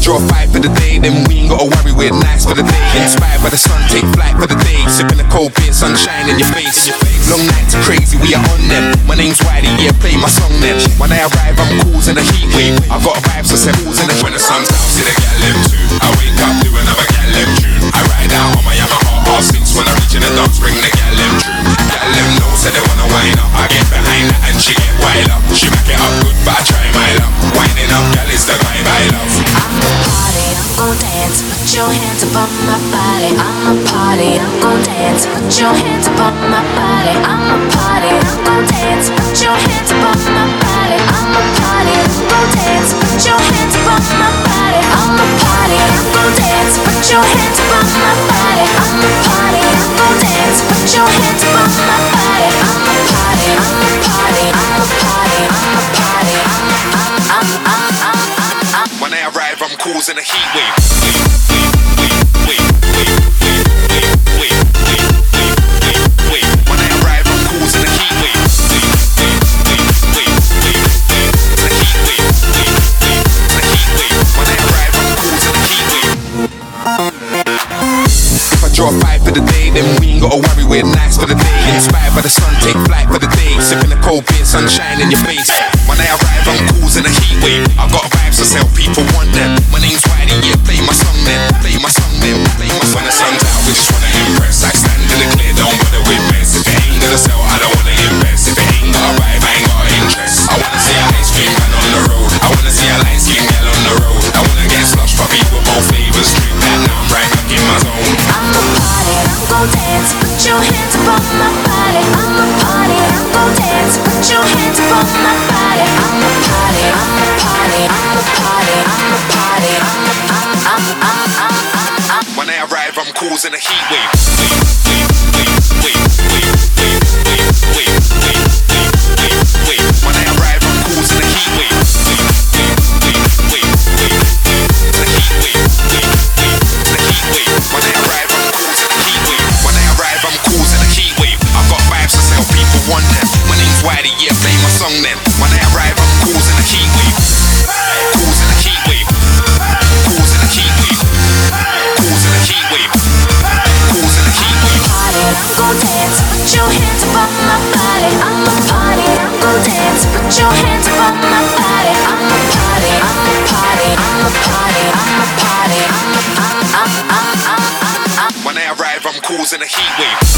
Draw five for the day, then we ain't gotta worry, we're nice for the day. Inspired by the sun, take flight for the day. Sipping a cold beer, sunshine in your face. Long nights are crazy, we are on them. My name's Wiley, yeah, play my song then. When I arrive, I'm causing a heat wave. I got vibes, so set balls in the. When the sun's down, see the gal them too. I wake up, do another gal them tune. I ride out on my Yamaha R6 when I reach in the dumps, bring the gal them true. Gal them know, say they wanna wind up. I get behind that and she get wild up. She back it up good, but I try my luck. Winding up, gal is the vibe I love. Party, I'm gon' dance, put your hands up on my body. I'm a party, I'm gon' dance, put your hands up on my body. I'm a party, I'm gon' dance, put your hands up on my body. I'm a party, I'm gon' dance, put your hands up on my body. I'm a party, I'm gon' dance, put your hands up on my body. I'm a party, I'm gon' dance, put your hands up on my body. I'm a party, I'm a party, I'm a party, I'm a party. When I arrive, I'm causing a heat wave. When I arrive, I'm causing a heat wave. When I arrive, I'm causing a heat wave. If I draw five for the day, then we ain't gotta worry, we're nice for the day. Inspired by the sun, take flight for the day. Sipping a cold beer, sunshine in your face. When I arrive, I'm causing a heat wave. I got vibes to sell, people want them. My name's Wiley, yeah, play my song then. Play my song then, play my song. When the sun's out, we just wanna impress. Like stand in the clear, don't bother with mess. If it ain't gonna sell, I don't wanna invest. If it ain't got a vibe, I ain't got interest. I wanna see a ice cream man on the road. I wanna see a light skin girl on the road. I wanna get slush puppy with both flavors. Drink that, now I'm right back in my zone. I'm a party, I'm gon' dance, put your hands up on my body. I'm a party, I'm gon' dance, put your hands up on my body. I'm a party, I'm a party, I'm a party, I'm a party. When I arrive, I'm causing a heat wave. When I arrive, I'm causing a heat wave. When I arrive, I'm causing a heat wave. When I arrive, I'm causing a heat wave. I've got vibes to sell, people want them. My name's Wiley, yeah, play my song then. When I arrive, I'm causing a heat wave. Causing a heat wave. Causing a heat wave. Causing a heat wave. Causing a heat wave. Party, I'm gon' dance, put your hands up on my body. I'm a party, I'm gon' dance, put your hands up on my body. I'm a party, I'm a party, I'm a party, I'm a party. When I arrive, I'm causing a heat wave.